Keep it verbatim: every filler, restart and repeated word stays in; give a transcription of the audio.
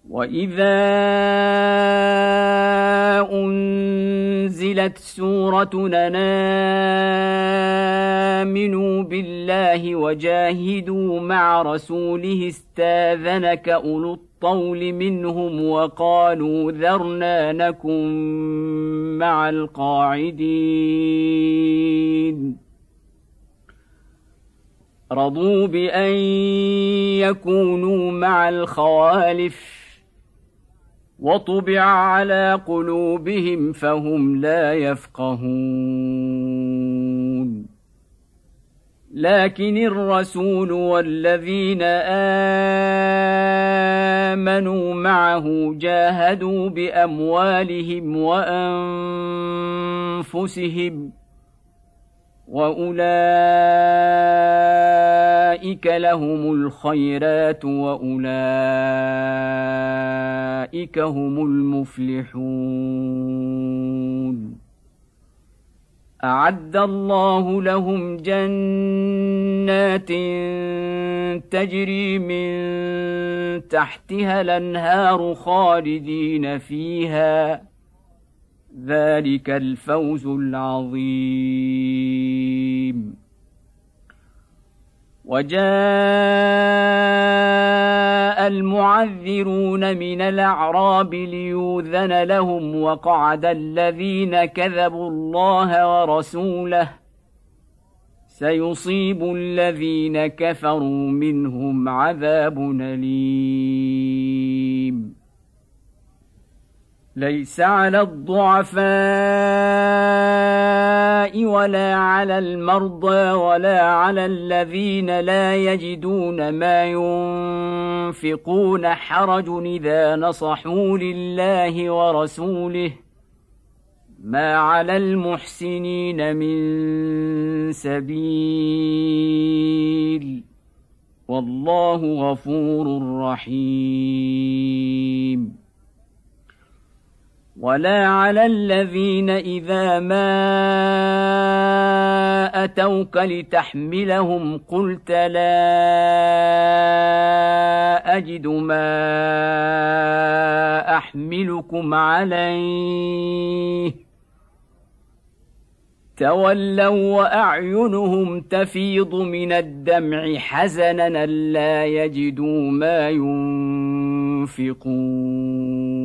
وإذا أنزلت سورة أن آمنوا بالله وجاهدوا مع رسوله استاذنك أولو الطول منهم وقالوا ذرنا نكن مع القاعدين رضوا بأن يكونوا مع الخوالف وطبع على قلوبهم فهم لا يفقهون لكن الرسول والذين آمنوا معه جاهدوا بأموالهم وأنفسهم وأولئك لهم الخيرات وأولئك هم المفلحون أعد الله لهم جنات تجري من تحتها الأنهار خالدين فيها ذلك الفوز العظيم وجاء المعذرون من الأعراب ليؤذن لهم وقعد الذين كذبوا الله ورسوله سيصيب الذين كفروا منهم عذاب أليم ليس على الضعفاء ولا على المرضى ولا على الذين لا يجدون ما ينفقون حرج إذا نصحوا لله ورسوله ما على المحسنين من سبيل والله غفور رحيم ولا على الذين إذا ما أتوك لتحملهم قلت لا أجد ما أحملكم عليه تولوا وأعينهم تفيض من الدمع حزنا ألا يجدوا ما ينفقون